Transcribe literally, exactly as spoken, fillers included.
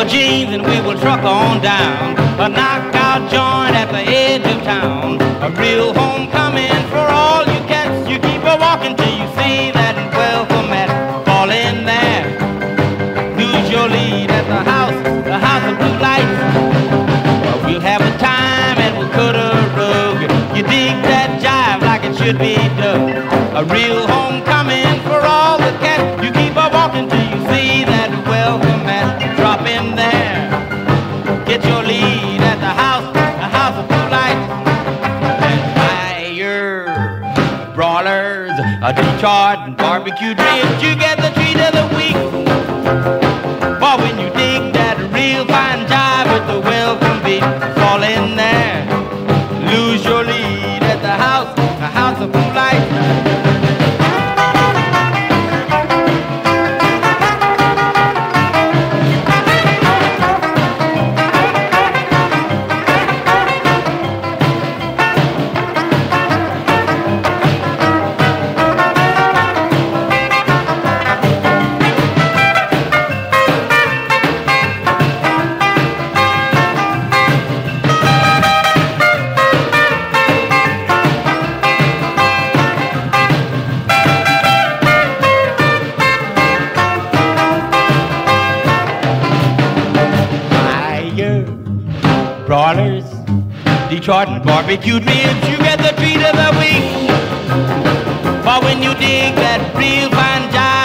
jeans and we will truck on down. A knockout joint at the edge of town. A real homecoming for all you cats. You keep a walking till you see that welcome mat. Fall in there. Lose your lead at the house, the house of blue lights. Well, we'll have a time and we'll cut a rug. You dig that jive like it should be done. A real homecoming for all the cats. You keep a walking till you see that welcome mat. Drop in there. Get your lead at the house, the house of blue lights. And fire, brawlers, a Detroit and barbecued ribs. You get the treat of the week. But when you dig that real fine jive with the welcome beat, fall in there. Lose your lead at the house, the house of blue lights. Brawlers, Detroit and barbecued ribs, you get the treat of the week. But when you dig that real fine jive